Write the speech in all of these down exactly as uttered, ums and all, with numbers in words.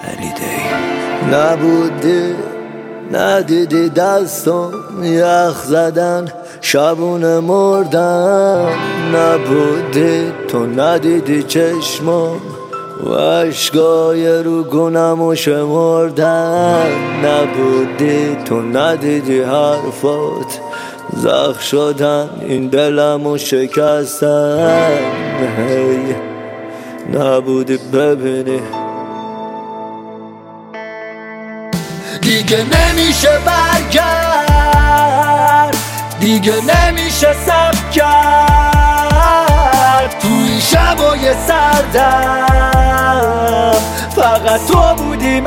هلیدی نبودی، ندیدی دستم یخ زدن، شبونه مردن. نبودی تو، ندیدی چشمم و عشقای رو گونمو شمردن. نبودی تو، ندیدی حرفات زخم شدن، این دلمو شکستن. هی نبودی ببینی دیگه نمیشه برگرد، دیگه نمیشه صبر کرد. توی شبای سردم فقط تو بودی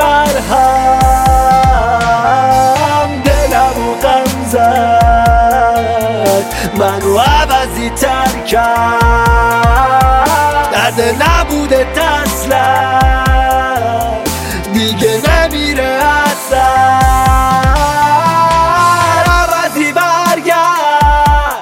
مرهم. دلمو غم زد، منو عوضی تر کرد. درد نبوده اصلا، دیگه نمیره اصلا. عوضی برگرد.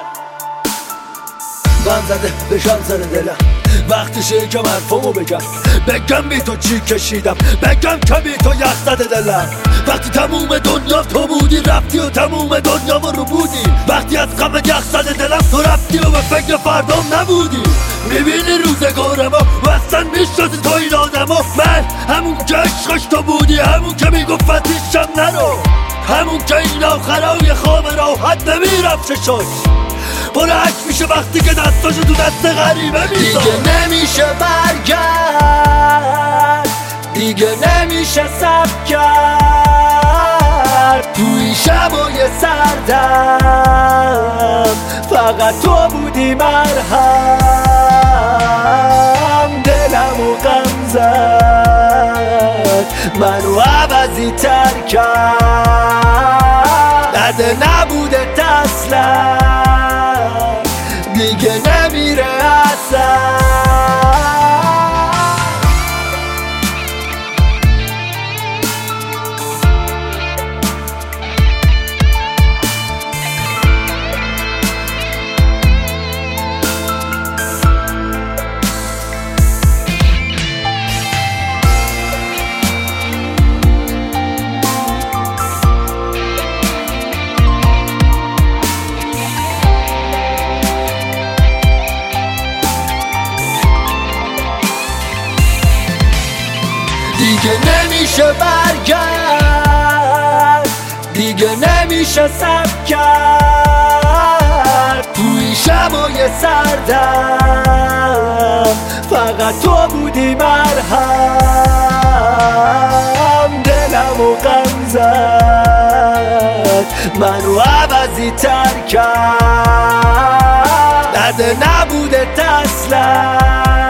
غم زده بشم سر دلم، وقتشه که حرفمو بگم. بگم بی تو چی کشیدم، بگم که بی تو یخ زده دلم. وقتی تموم دنیا تو بودی رفتی و تموم دنیا رو بودی. وقتی از غم یخ زده دلم تو رفتی و به فکر فردام نبودی. میبینی روزگارمو و اصلا میشناسی تو این آدمو. من همون که عشقش تو بودی، همون که میگفتیشم نرو، همون که این آخرای خواب راحت نمیرفت چشاش برعک میشه وقتی که دستاشو تو دست غریبه میذار. دیگه نمیشه برگرد، دیگه نمیشه صبر کرد. توی شبای سردم فقط تو بودی مرهم. دلمو غم زد، منو عوضی تر کرد. درد نبوده اصلا، دیگه نمیره اصلا. دیگه نمیشه برگرد، دیگه نمیشه صبر کرد. توی شبای سردم فقط تو بودی مرهم. دلمو غم زد، منو عوضی تر کرد. درد نبوده اصلا،